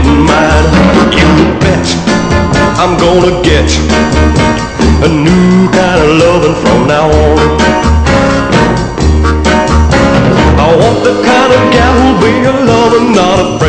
getting mine. You bet I'm gonna get a new kind of loving from now on. I want the kind of gal who'll be a lover, not a